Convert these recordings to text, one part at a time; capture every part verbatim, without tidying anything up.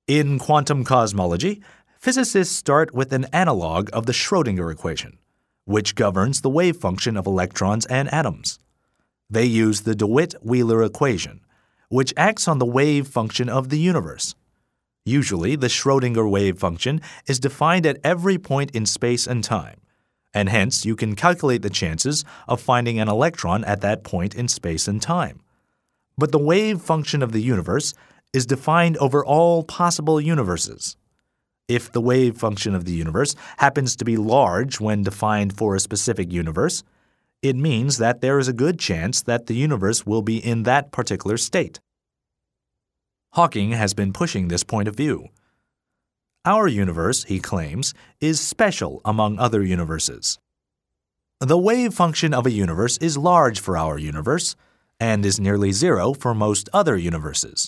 In quantum cosmology, physicists start with an analog of the Schrödinger equation, which governs the wave function of electrons and atoms. They use the DeWitt-Wheeler equation, which acts on the wave function of the universe. Usually, the Schrödinger wave function is defined at every point in space and time, and hence you can calculate the chances of finding an electron at that point in space and time. But the wave function of the universe is defined over all possible universes. If the wave function of the universe happens to be large when defined for a specific universe, it means that there is a good chance that the universe will be in that particular state. Hawking has been pushing this point of view. Our universe, he claims, is special among other universes. The wave function of a universe is large for our universe and is nearly zero for most other universes.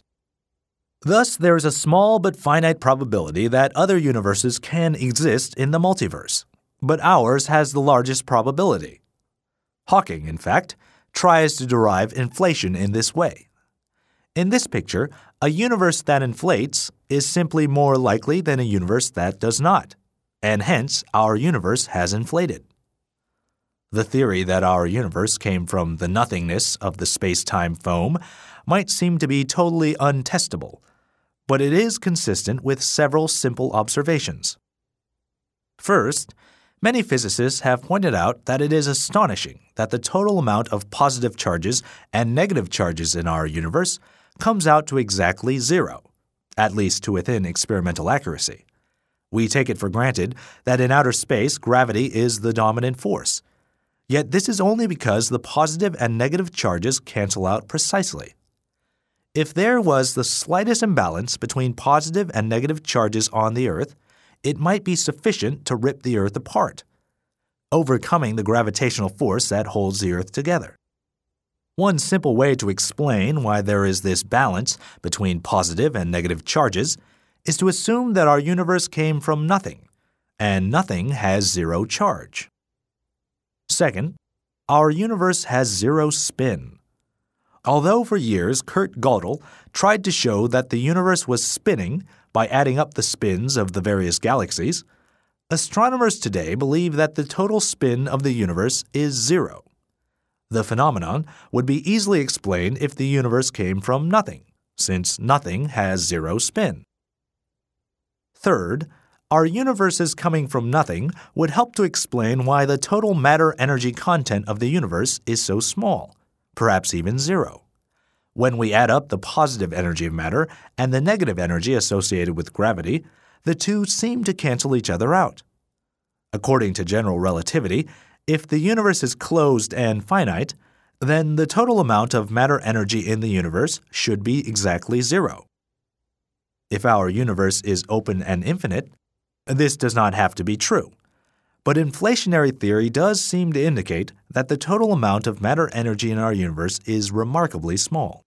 Thus, there is a small but finite probability that other universes can exist in the multiverse, but ours has the largest probability. Hawking, in fact, tries to derive inflation in this way. In this picture, a universe that inflates is simply more likely than a universe that does not, and hence our universe has inflated. The theory that our universe came from the nothingness of the space-time foam might seem to be totally untestable, but it is consistent with several simple observations. First, many physicists have pointed out that it is astonishing that the total amount of positive charges and negative charges in our universe comes out to exactly zero, at least to within experimental accuracy. We take it for granted that in outer space gravity is the dominant force. Yet this is only because the positive and negative charges cancel out precisely. If there was the slightest imbalance between positive and negative charges on the Earth, it might be sufficient to rip the Earth apart, overcoming the gravitational force that holds the Earth together. One simple way to explain why there is this balance between positive and negative charges is to assume that our universe came from nothing, and nothing has zero charge. Second, our universe has zero spin. Although for years Kurt Gödel tried to show that the universe was spinning by adding up the spins of the various galaxies, astronomers today believe that the total spin of the universe is zero. The phenomenon would be easily explained if the universe came from nothing, since nothing has zero spin. Third, our universe's coming from nothing would help to explain why the total matter-energy content of the universe is so small, perhaps even zero. When we add up the positive energy of matter and the negative energy associated with gravity, the two seem to cancel each other out. According to general relativity, if the universe is closed and finite, then the total amount of matter energy in the universe should be exactly zero. If our universe is open and infinite, this does not have to be true, but inflationary theory does seem to indicate that the total amount of matter energy in our universe is remarkably small.